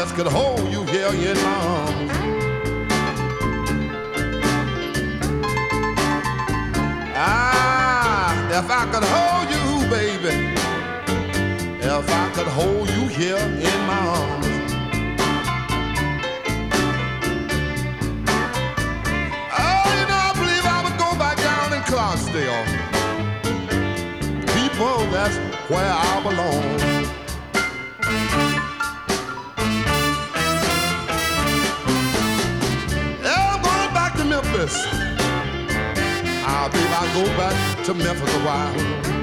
just could hold you here in my arms. If I could hold you, baby, if I could hold you here in my arms. Oh, you know, I believe I would go back down in Clarksdale. People, that's where I belong. Yeah, I'm going back to Memphis. I believe I'll go back to Memphis a while.